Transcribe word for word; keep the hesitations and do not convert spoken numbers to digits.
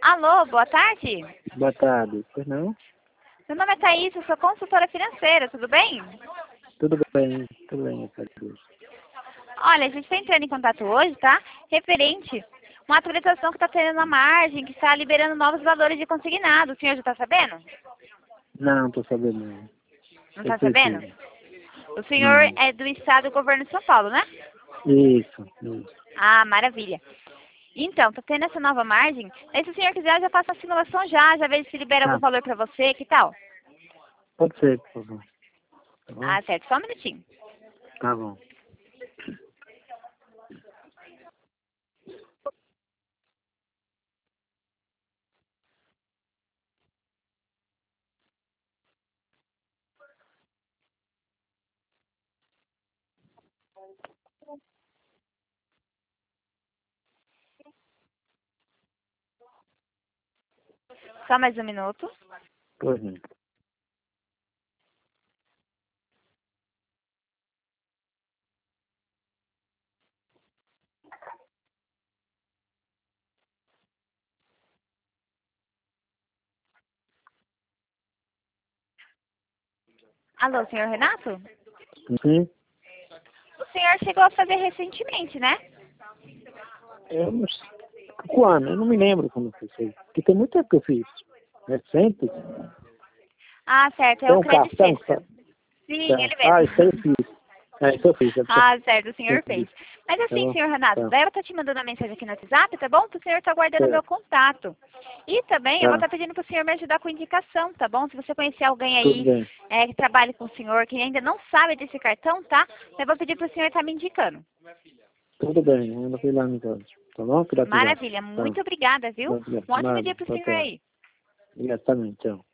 Alô, boa tarde. Boa tarde. Pois não? Meu nome é Thaís, eu sou consultora financeira, tudo bem? Tudo bem, tudo bem, Thaís. Olha, a gente está entrando em contato hoje, tá? Referente uma atualização que está tendo na margem, que está liberando novos valores de consignado. O senhor já está sabendo? Não, estou sabendo não. Não Eu está sabendo? preciso. O senhor Não. é do Estado do Governo de São Paulo, né? Isso, isso. Ah, maravilha. Então, tá tendo essa nova margem. Aí, se o senhor quiser, eu já faço a simulação já, já vejo se libera algum Ah, valor para você, que tal? pode ser, por favor. Tá bom? Ah, certo. Só um minutinho. Tá bom. Só mais um minuto. Pois não. Alô, senhor Renato? Sim? O senhor chegou a fazer recentemente, né? Eu não sei. Quando? Eu não me lembro quando eu fiz. Porque tem muito tempo que eu fiz. Recente. Ah, certo. É Tem o um Credit cartão. System. Tá? Sim, ele Ah, isso aí eu mesmo. fiz. É, isso eu fiz. Eu Ah, certo. O senhor sempre fez. fiz. Mas Tá assim, bom? senhor Renato, Tá. daí eu vou estar te mandando uma mensagem aqui no WhatsApp, tá bom? O senhor está guardando meu Certo. contato. E também eu vou Tá. estar pedindo para o senhor me ajudar com indicação, tá bom? Se você conhecer alguém Tudo aí bem. é, que trabalhe com o senhor, que ainda não sabe desse cartão, tá? Eu vou pedir para o senhor estar me indicando. Tudo bem. Eu não fui lá no caso. Tá bom? Pelo WhatsApp. Maravilha. Tá. Muito obrigada, viu? Obrigado. Um ótimo Nada. dia para o Boa senhor tarde. aí. Obrigado também. Tchau.